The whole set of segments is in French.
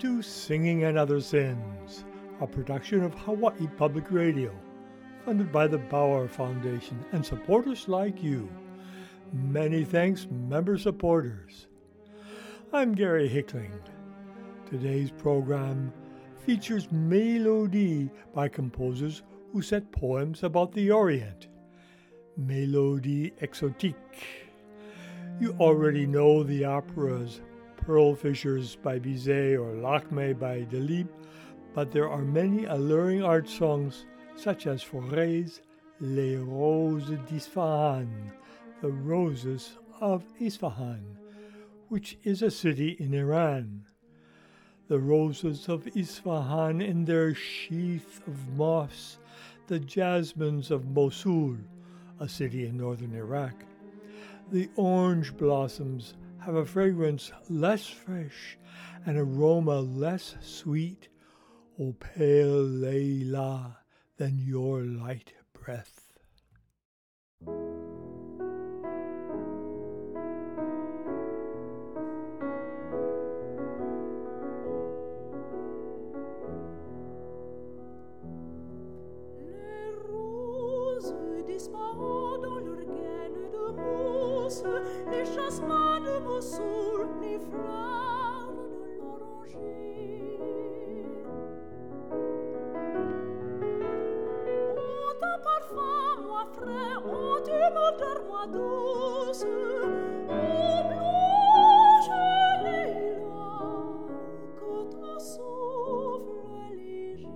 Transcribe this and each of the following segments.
to Singing and Other Sins, a production of Hawaii Public Radio, funded by the Bauer Foundation and supporters like you. Many thanks, member supporters. I'm Gary Hickling. Today's program features Mélodie by composers who set poems about the Orient. Mélodie exotique. You already know the operas Pearl Fishers by Bizet or Lakmé by Delibes, but there are many alluring art songs such as Fauré's Les Roses d'Isfahan, the Roses of Isfahan, which is a city in Iran. The roses of Isfahan in their sheath of moss, the jasmines of Mosul, a city in northern Iraq. The orange blossoms have a fragrance less fresh, an aroma less sweet, O pale Layla, than your light breath. Les jasmins de Mossoul, les fleurs de l'oranger ont un parfum moins frais, ont une odeur moins douce, ô blanche Leila, que ton souffle léger.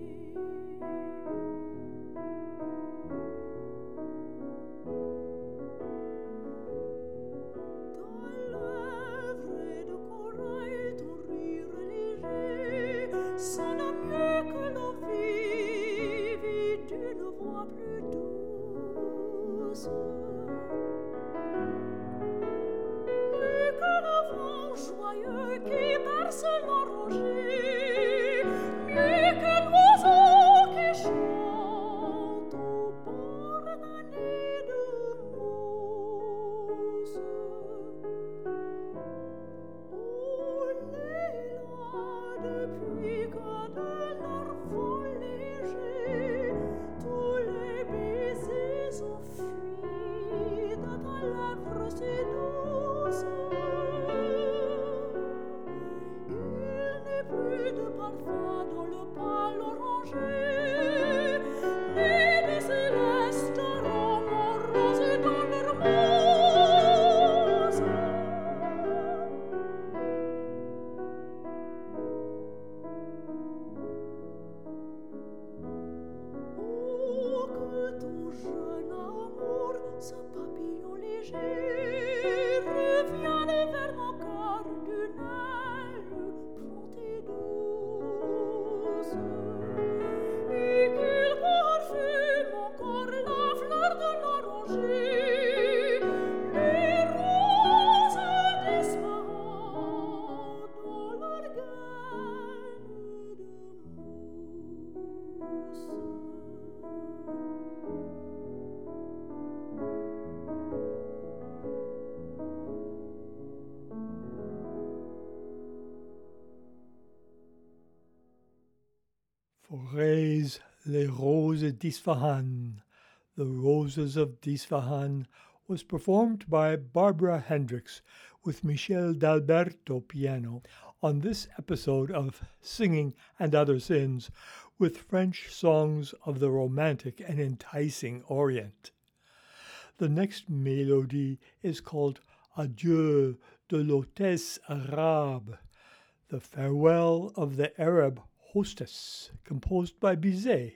Fauré's Les Roses d'Isfahan, the Roses of Isfahan, was performed by Barbara Hendricks with Michel D'Alberto piano on this episode of Singing and Other Sins with French songs of the romantic and enticing Orient. The next mélodie is called Adieu de l'hôtesse arabe, the farewell of the Arab hostess, composed by Bizet.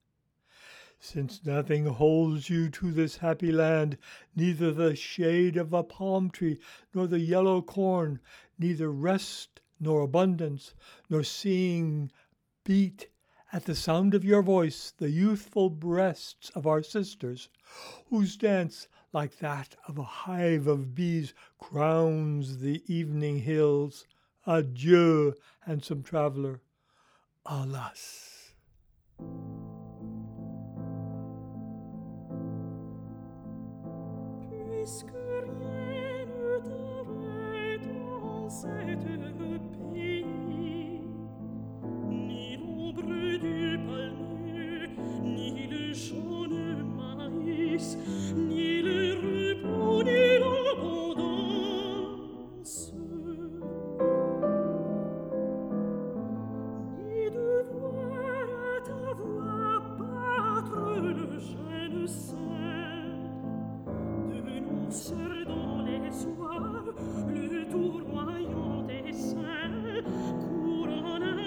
Since nothing holds you to this happy land, neither the shade of a palm tree, nor the yellow corn, neither rest nor abundance, nor seeing beat at the sound of your voice the youthful breasts of our sisters, whose dance, like that of a hive of bees, crowns the evening hills. Adieu, handsome traveler. Alas. Puisque rien ne t'arrête en cet pays,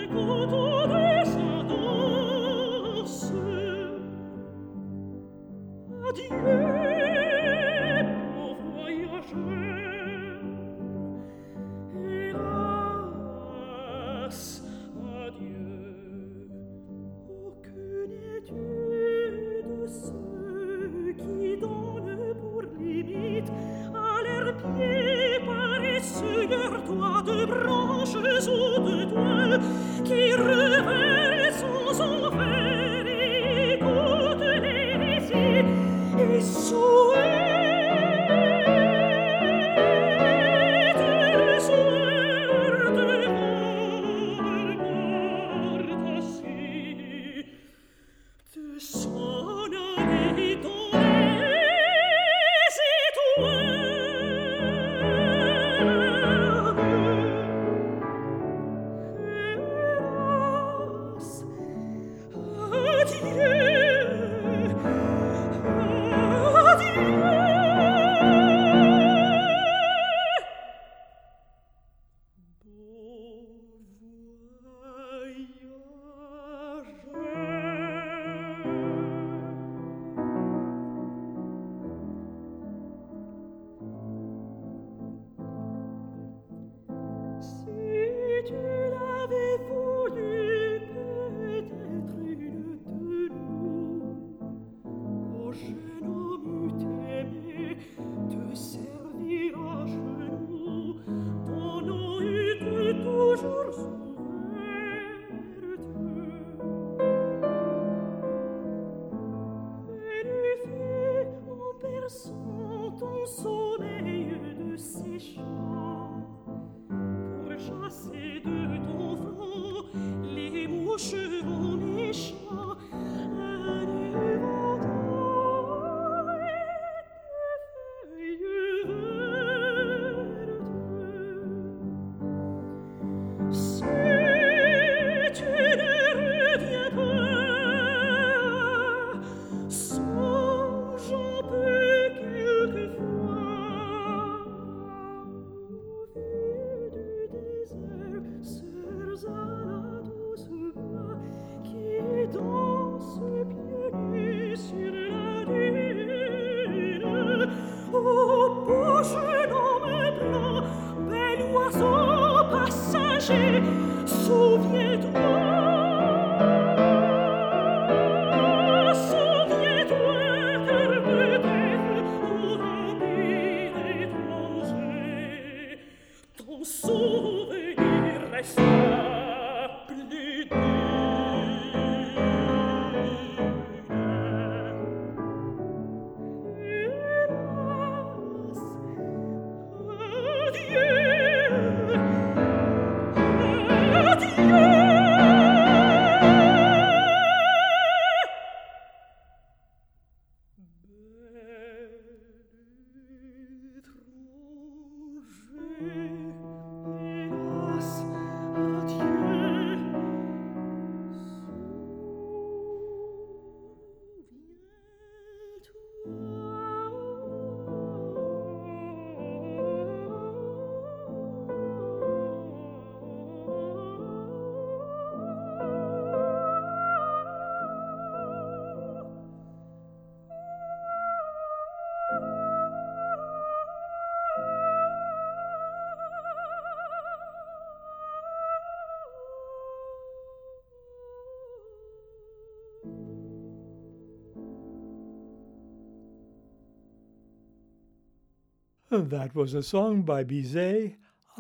That was a song by Bizet,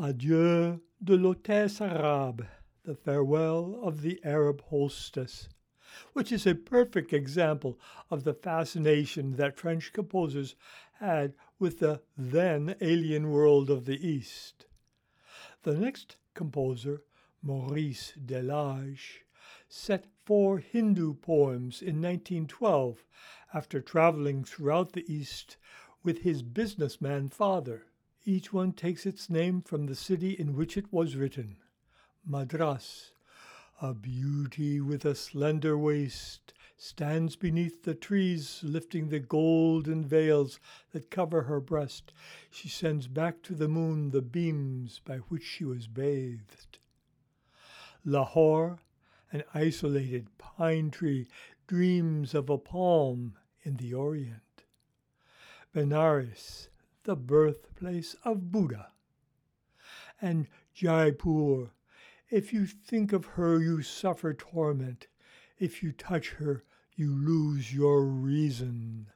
Adieu de l'hôtesse arabe, the farewell of the Arab hostess, which is a perfect example of the fascination that French composers had with the then alien world of the East. The next composer, Maurice Delage, set 4 Hindu poems in 1912 after traveling throughout the East with his businessman father. Each one takes its name from the city in which it was written. Madras, a beauty with a slender waist, stands beneath the trees, lifting the golden veils that cover her breast. She sends back to the moon the beams by which she was bathed. Lahore, an isolated pine tree, dreams of a palm in the Orient. Benares, the birthplace of Buddha. And Jaipur, if you think of her, you suffer torment. If you touch her, you lose your reason.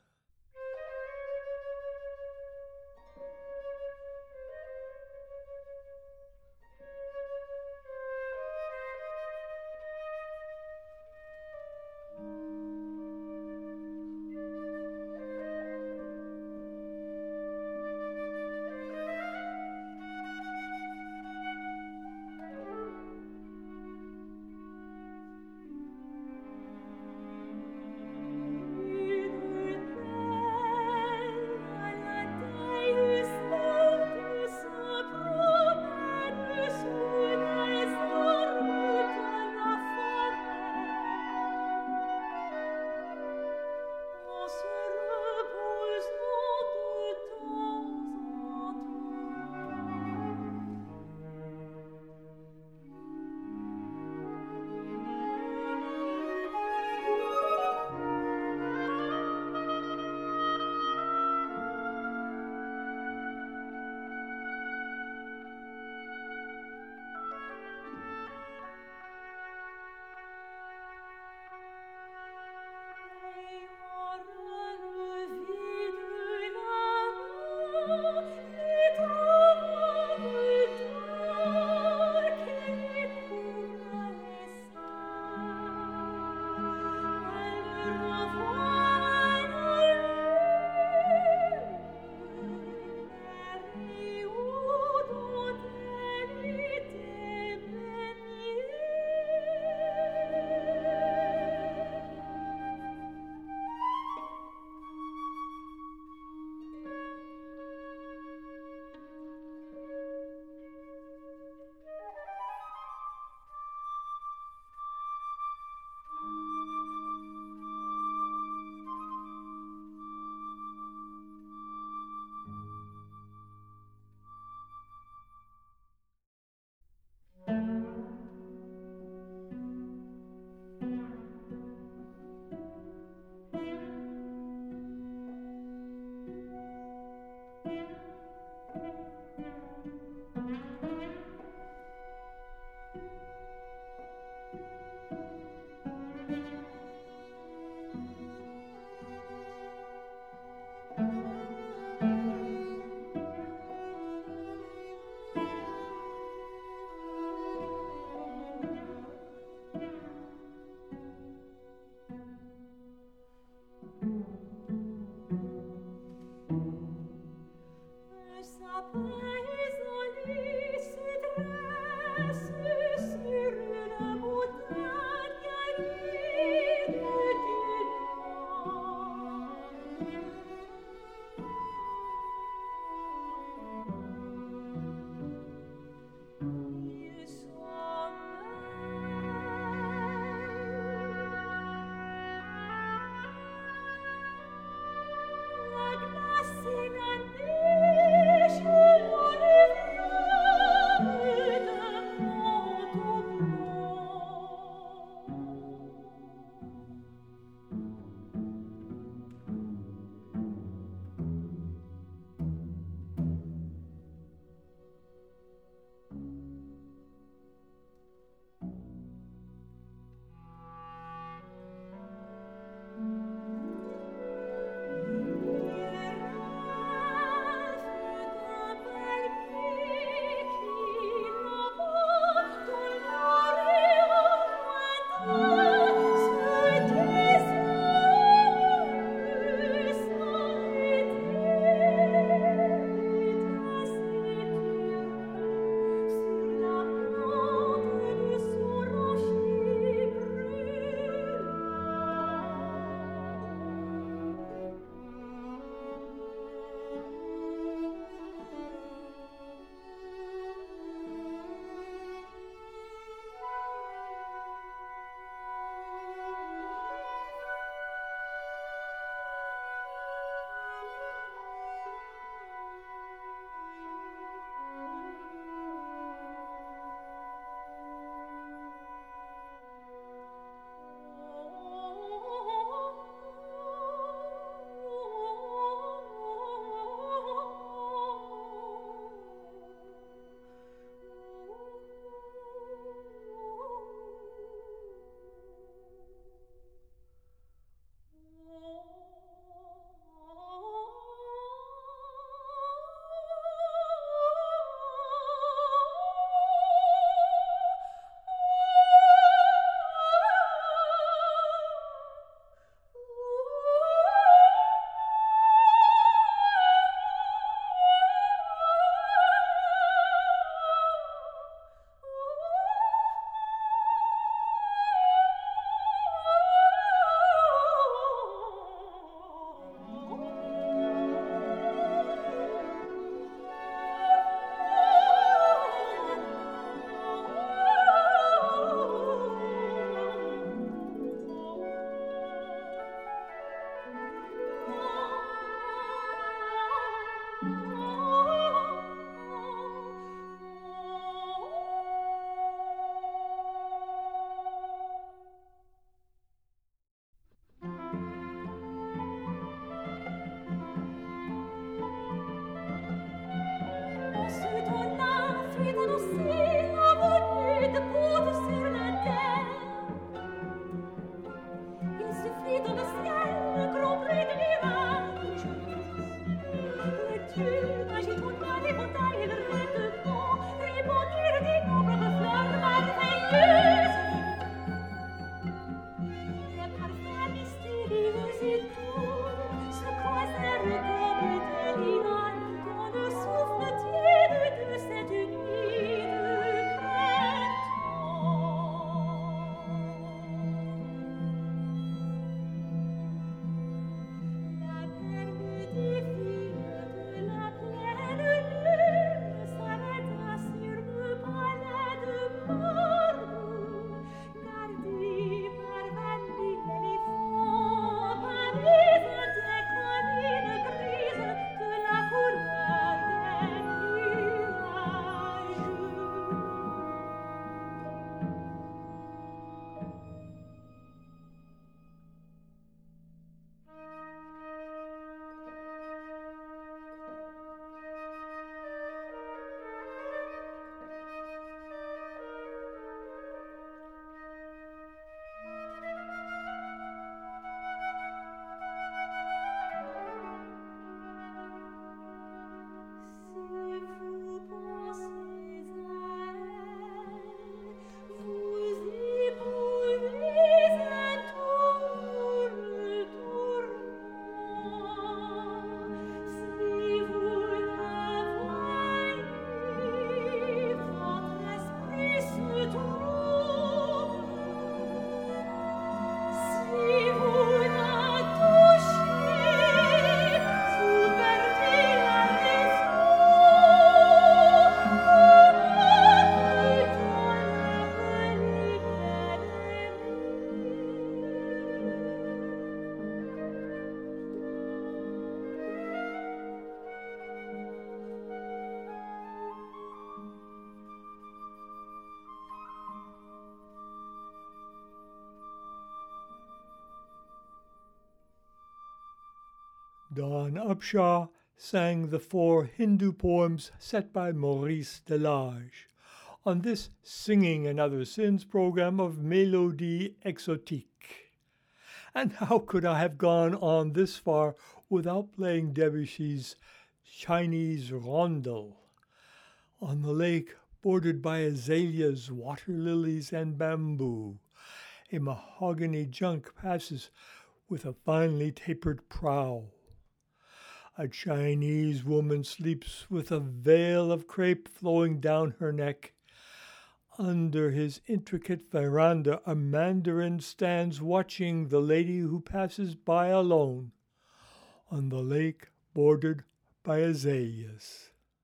Dawn Upshaw sang the 4 Hindu poems set by Maurice Delage on this Singing and Other Sins program of Mélodie Exotique. And how could I have gone on this far without playing Debussy's Chinese Rondel? On the lake bordered by azaleas, water lilies, and bamboo, a mahogany junk passes with a finely tapered prow. A Chinese woman sleeps with a veil of crepe flowing down her neck. Under his intricate veranda, a mandarin stands watching the lady who passes by alone on the lake bordered by azaleas.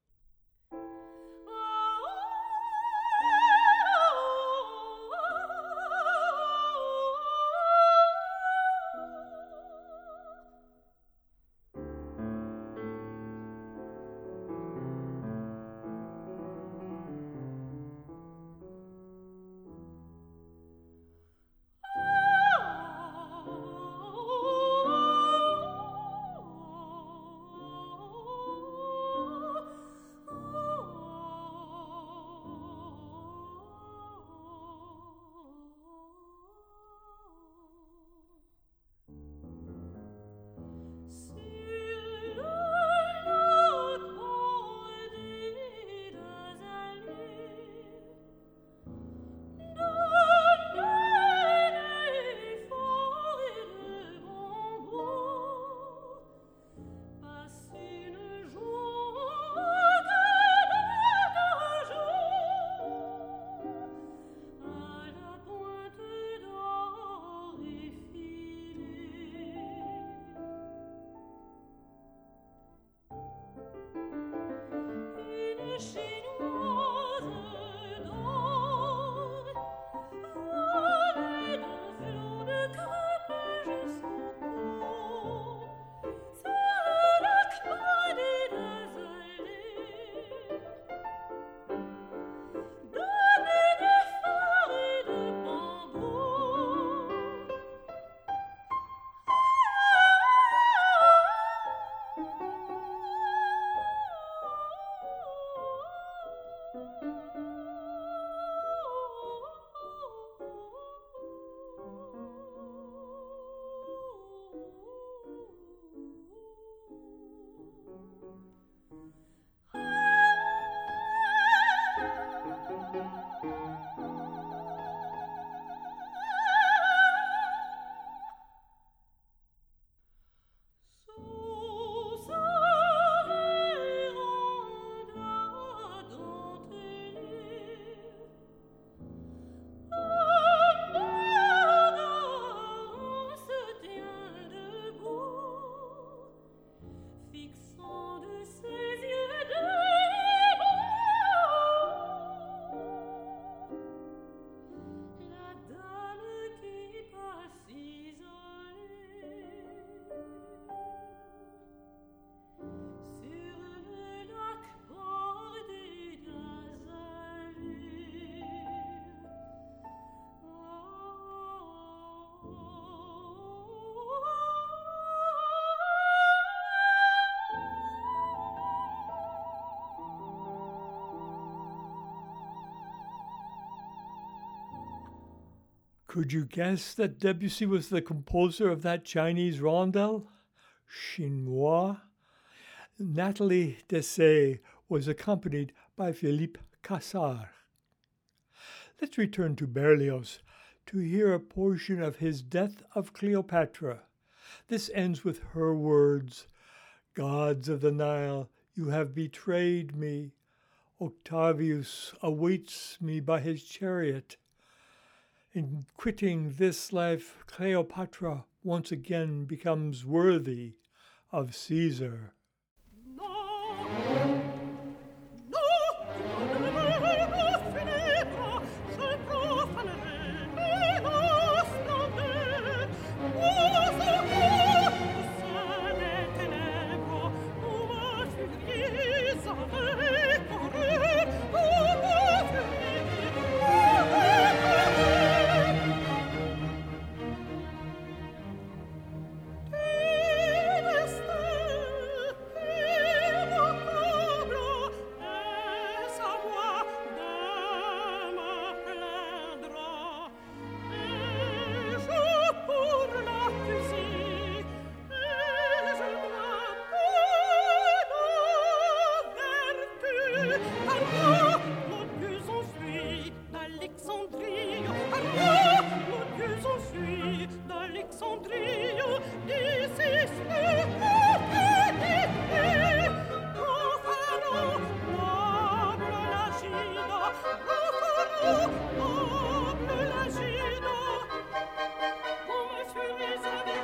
Could you guess that Debussy was the composer of that Chinese rondel? Chinois? Nathalie Dessay was accompanied by Philippe Cassard. Let's return to Berlioz to hear a portion of his Death of Cleopatra. This ends with her words, "Gods of the Nile, you have betrayed me. Octavius awaits me by his chariot. In quitting this life, Cleopatra once again becomes worthy of Caesar." Stay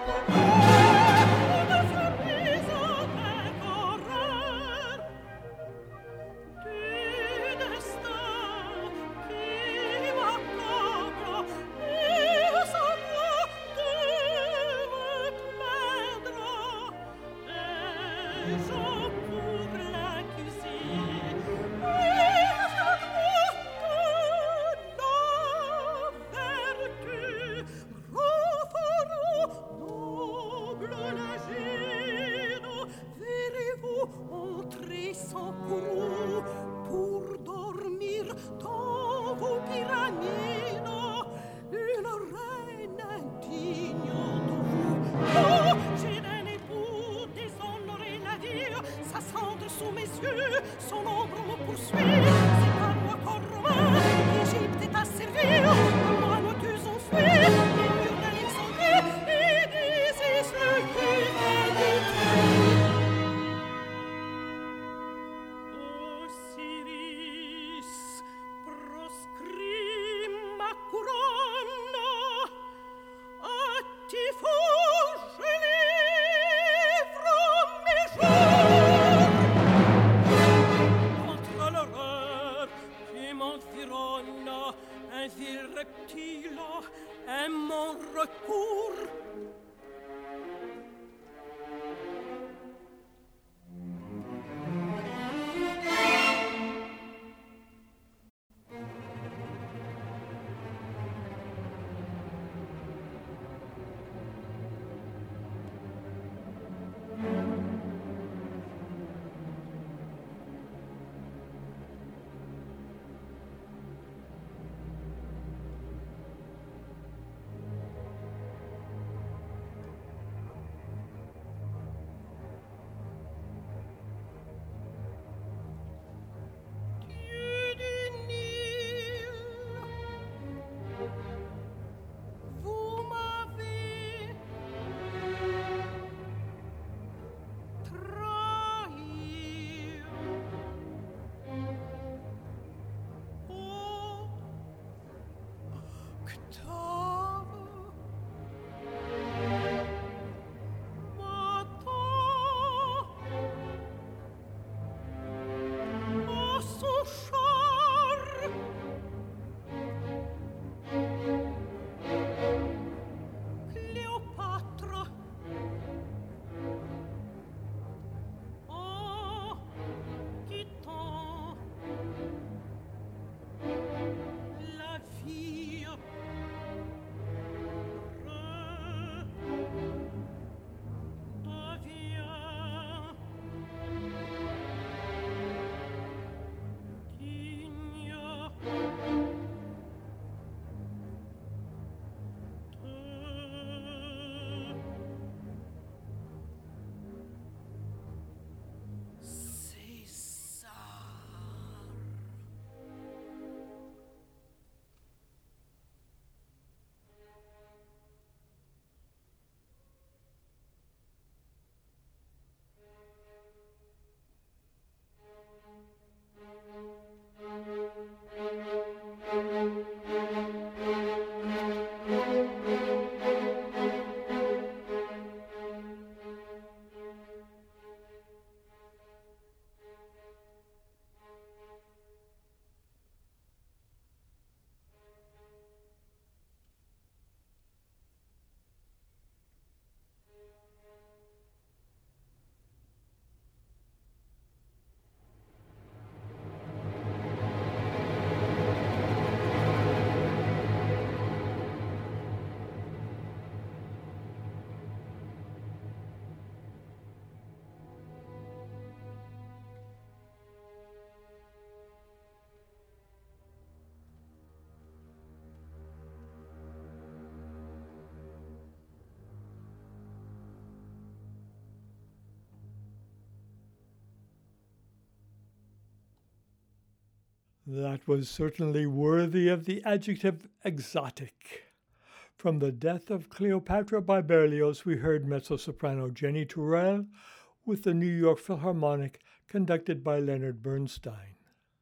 That was certainly worthy of the adjective exotic. From The Death of Cleopatra by Berlioz, we heard mezzo-soprano Jenny Turrell with the New York Philharmonic, conducted by Leonard Bernstein.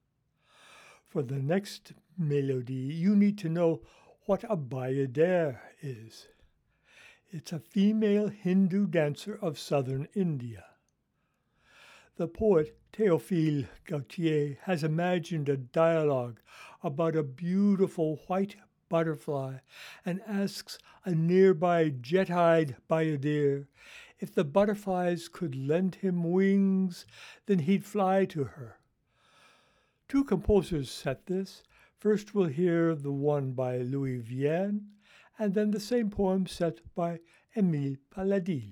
For the next melody, you need to know what a bayadère is. It's a female Hindu dancer of southern India. The poet Théophile Gautier has imagined a dialogue about a beautiful white butterfly and asks a nearby jet-eyed bayadere if the butterflies could lend him wings, then he'd fly to her. Two composers set this. First we'll hear the one by Louis Vienne, and then the same poem set by Émile Paladil.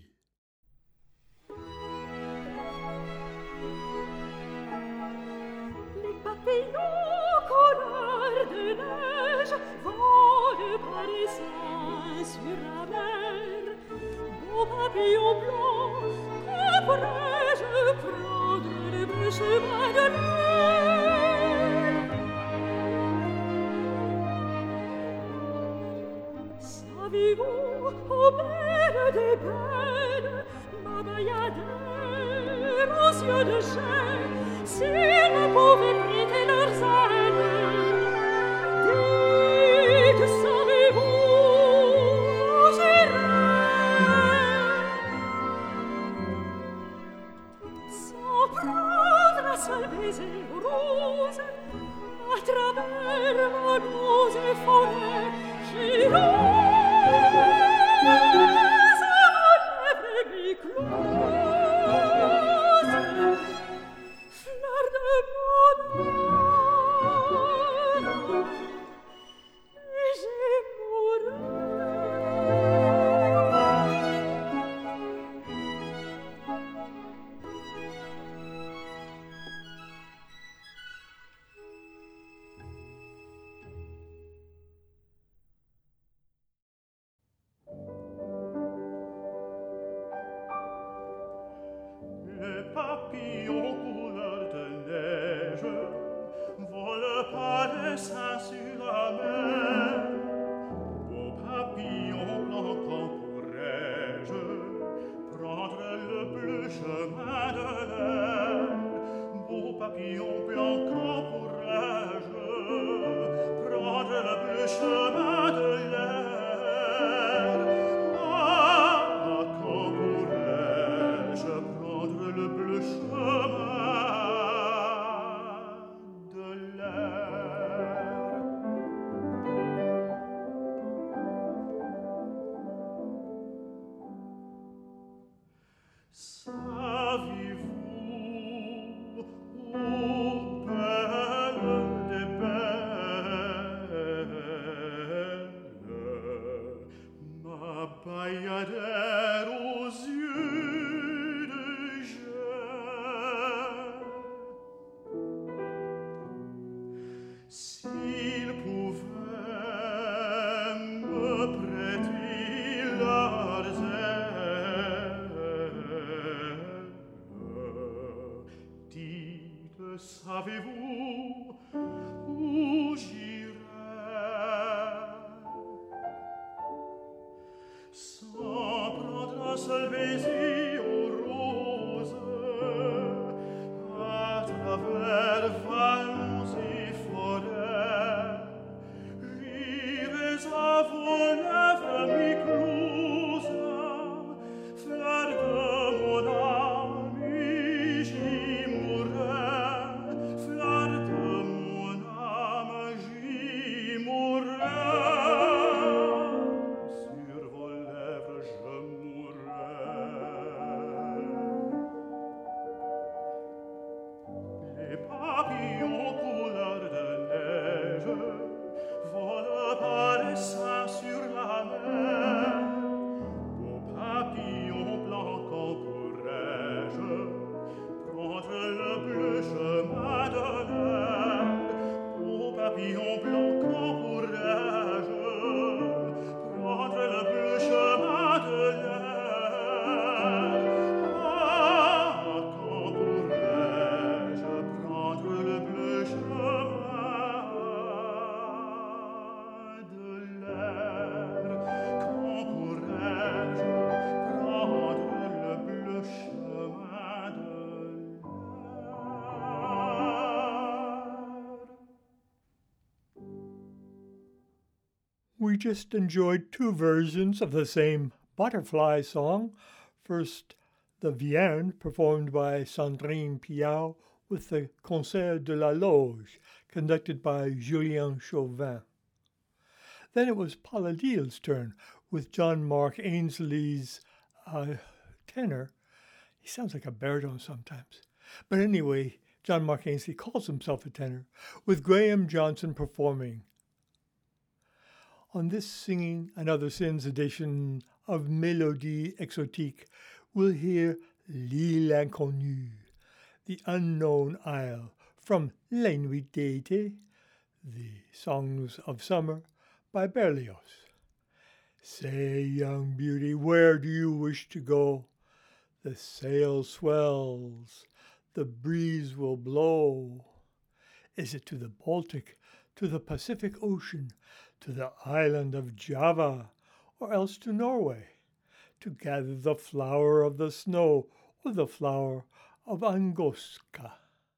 Les papillons couleur de neige volent par essence sur la mer. Beaux papillons blancs, que pourrais-je prendre le chemin de l'air? Savez-vous, ô belle des belles, ma bayadère aux yeux de chêne, s'ils me pouvaient prêter leurs ailes? Dites, savez-vous où j'irai sans prendre un seul baiser rose à travers vallons et forêts? J'irai Savez-vous où j'irai sans prendre un seul baiser aux roses à travers vallons et forêts? J'irai à vos lèvres mi-closes, fleurs de mon âme, et j'y mourrai. Fleur de mon âme, j'y mourrai. Sur vos lèvres, je mourrai. Les papillons couleur de neige volent par essaim sur la mer. Aux papillons blancs, quand pourrais-je prendre le bleu chemin de l'air? Aux papillons blancs, quand pourrais-je prendre le bleu chemin de l'air? Ah, quand pourrais-je prendre le bleu chemin de l'air? Quand pourrais-je prendre le bleu chemin de l'air? We just enjoyed two versions of the same Butterfly Song, first the Vierne, performed by Sandrine Piau with the Concert de la Loge, conducted by Julien Chauvin. Then it was Paula Deal's turn with John Mark Ainsley's tenor. He sounds like a baritone sometimes. But anyway, John Mark Ainsley calls himself a tenor, with Graham Johnson performing. On this Singing and Other Sins edition of Mélodie Exotique, we'll hear L'Île Inconnue, the Unknown Isle, from Les Nuits d'été, the Songs of Summer, by Berlioz. Say, young beauty, where do you wish to go? The sail swells, the breeze will blow. Is it to the Baltic, to the Pacific Ocean, to the island of Java, or else to Norway, to gather the flower of the snow or the flower of Angoska?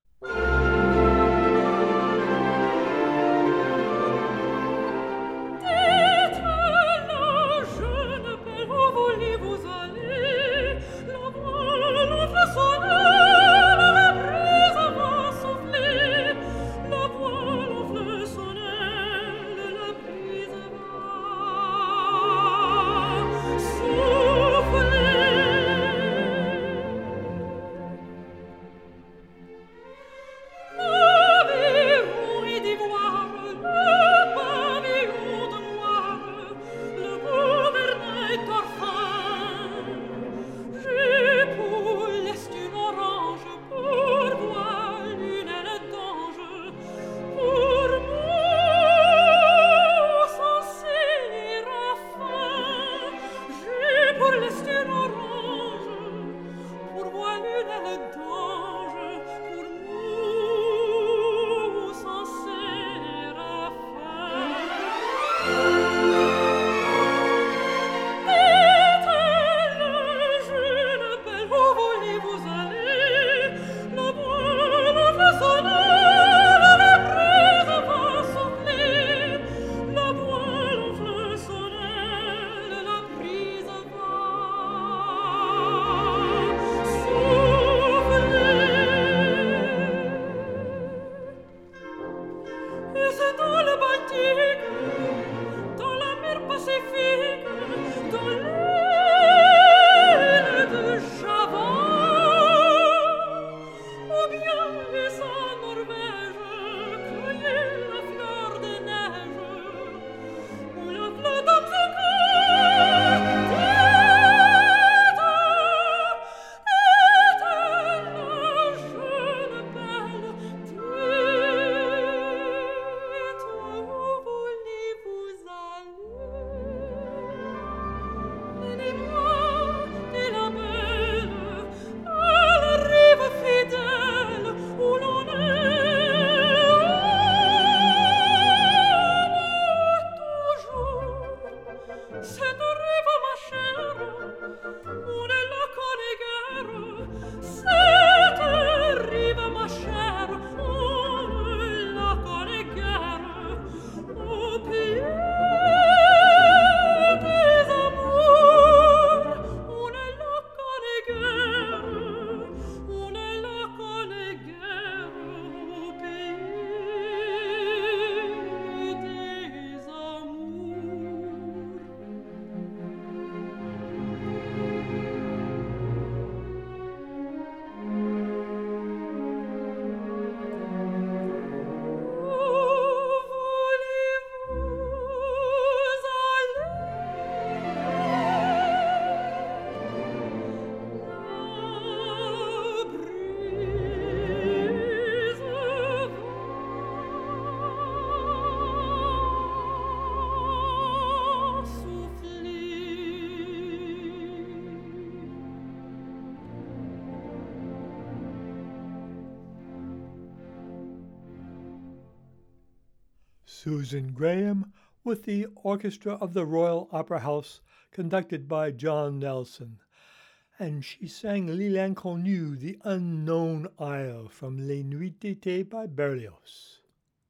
Susan Graham with the Orchestra of the Royal Opera House, conducted by John Nelson. And she sang L'Île Inconnue, the Unknown Isle, from Les Nuits d'été by Berlioz.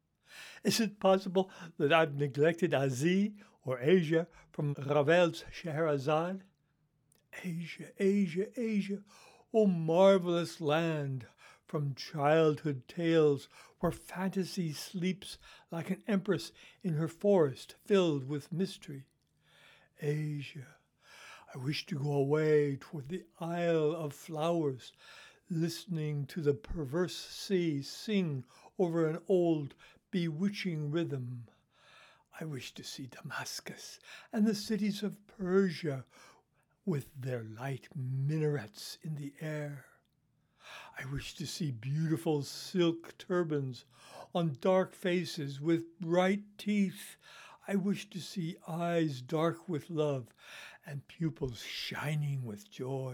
Is it possible that I've neglected Asie, or Asia, from Ravel's Scheherazade? Asia, Asia, Asia, O marvelous land, from childhood tales where fantasy sleeps like an empress in her forest filled with mystery. Asia, I wish to go away toward the Isle of Flowers, listening to the perverse sea sing over an old bewitching rhythm. I wish to see Damascus and the cities of Persia with their light minarets in the air. I wish to see beautiful silk turbans on dark faces with bright teeth. I wish to see eyes dark with love and pupils shining with joy.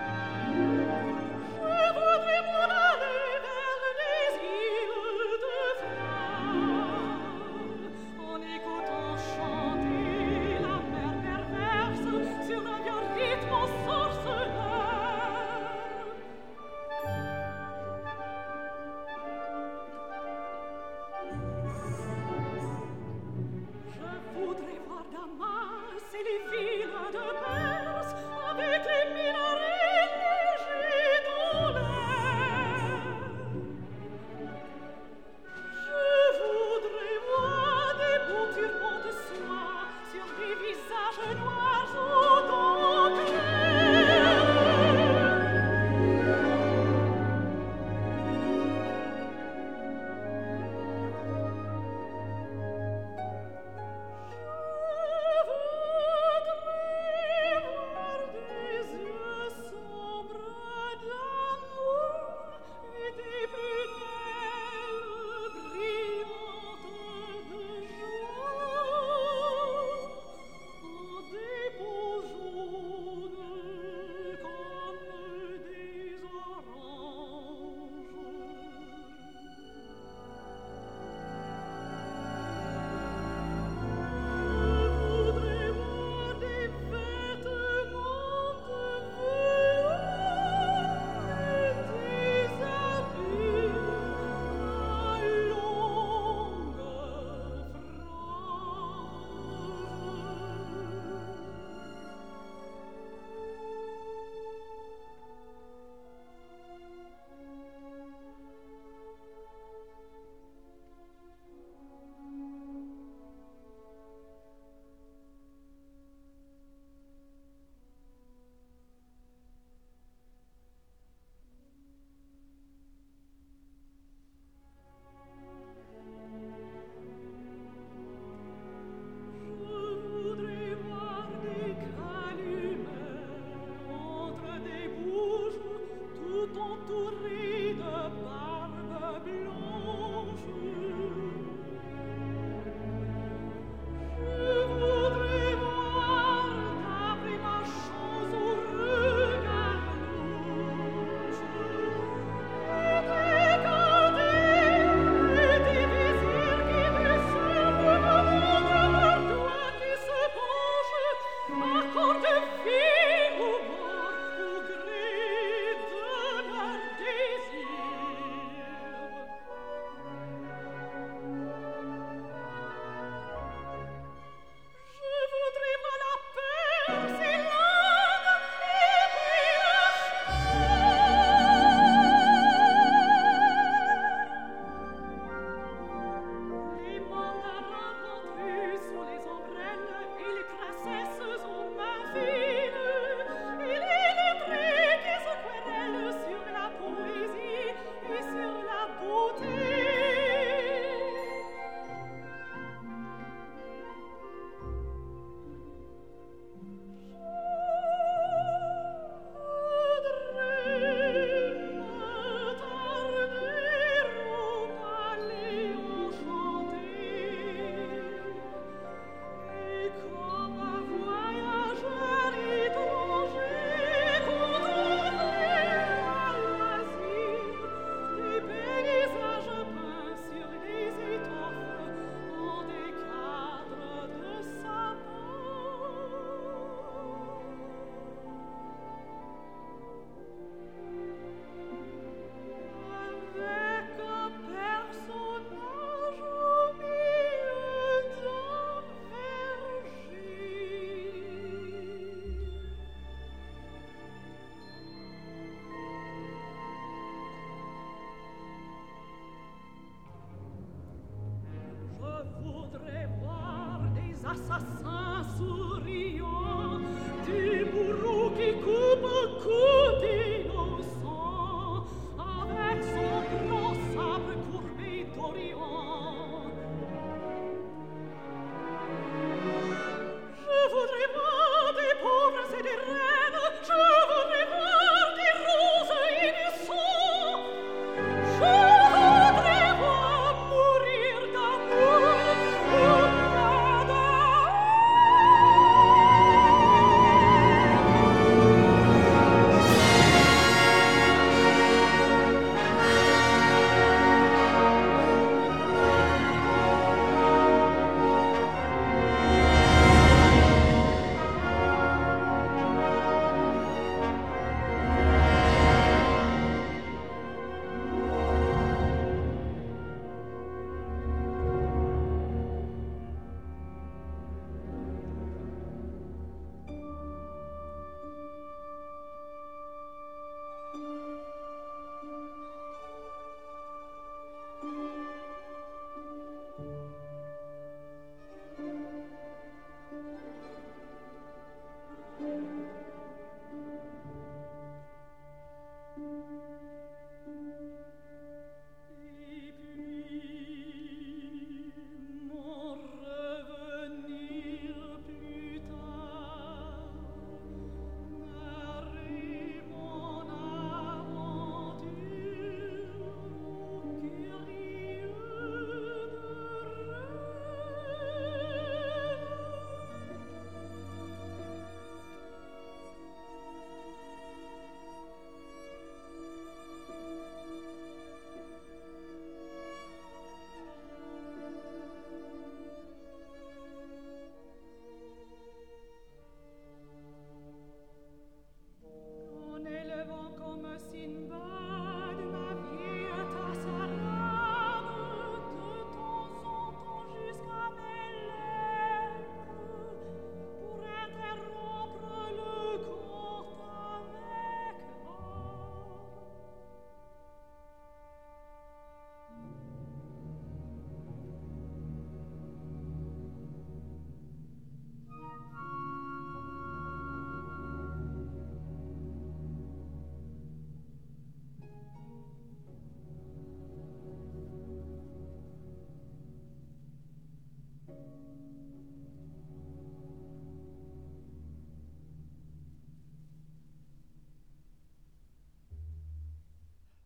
Je voudrais m'en aller vers les îles de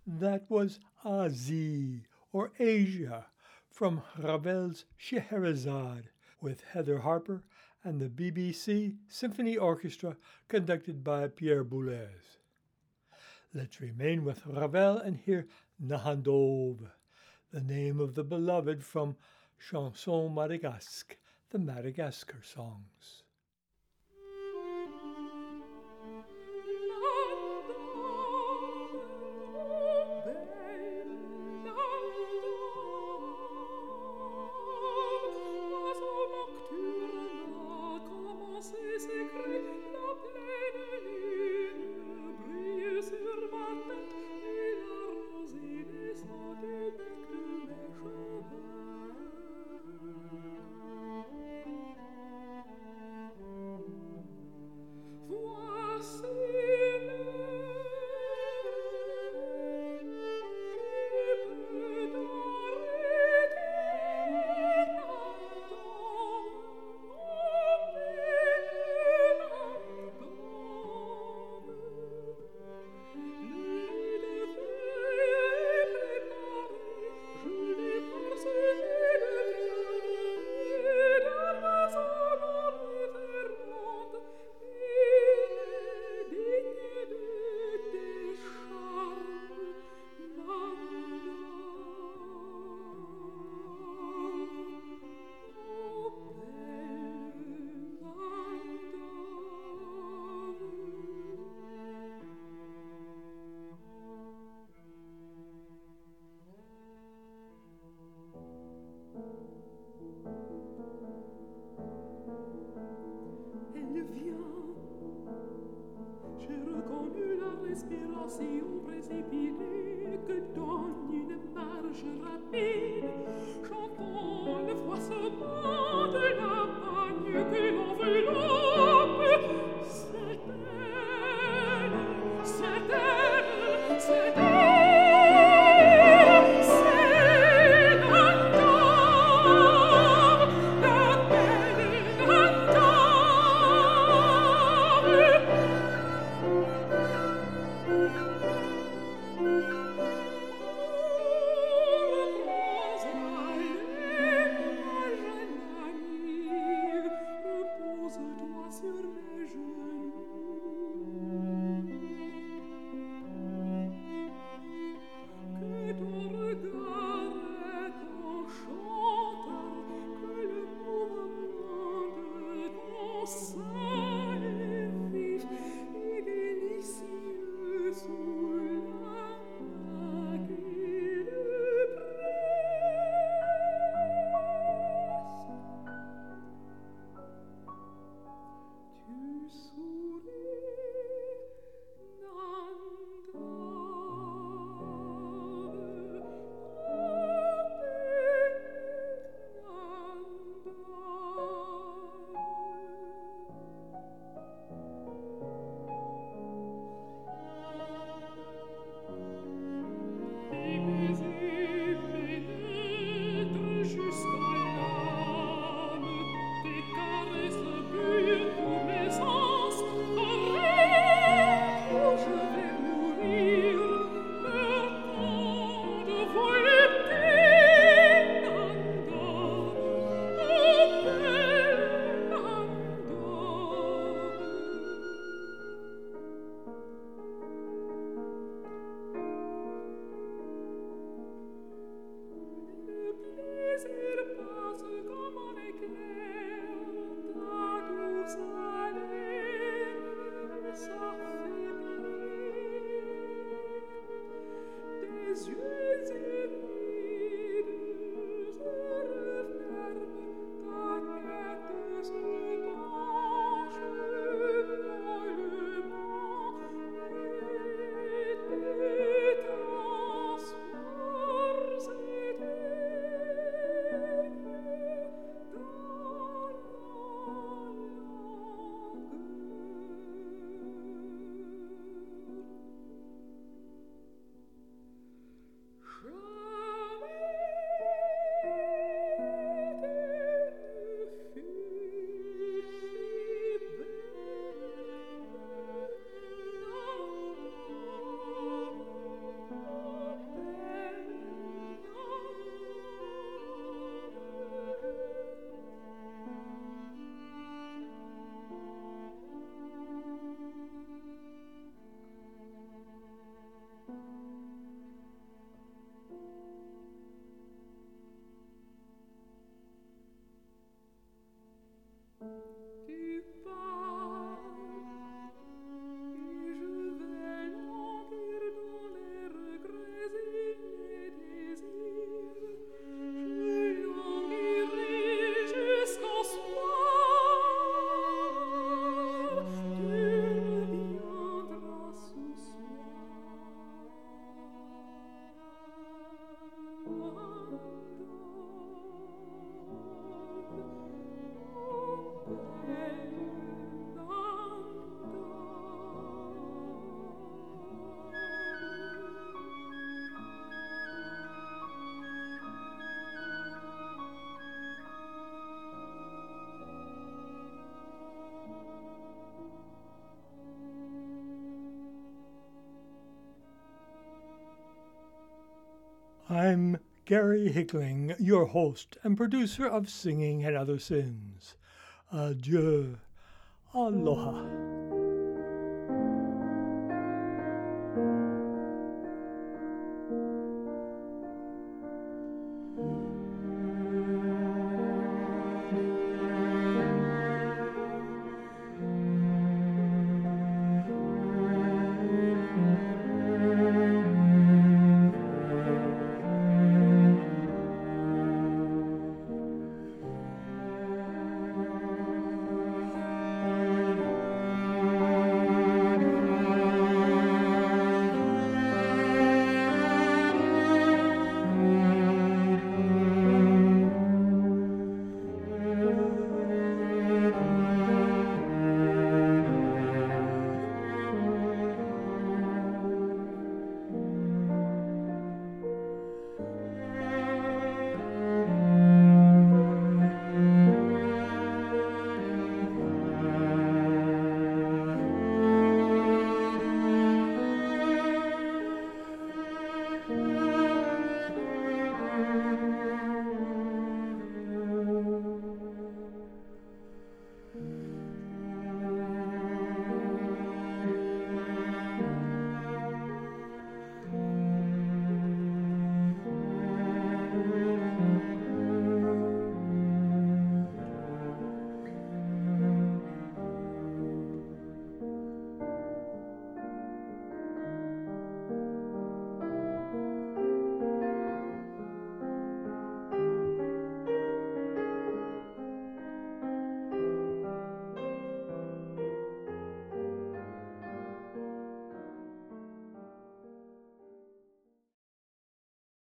That was Asie, or Asia, from Ravel's Scheherazade, with Heather Harper and the BBC Symphony Orchestra conducted by Pierre Boulez. Let's remain with Ravel and hear Nahandove, the name of the beloved from Chanson Madagasque, the Madagascar songs. respiration précipitée que donne une marche rapide, chantons le froissement de la pagne que l'enveloppe. C'est elle, c'est elle, c'est elle. I'm Gary Hickling, your host and producer of Singing and Other Sins. Adieu. Aloha.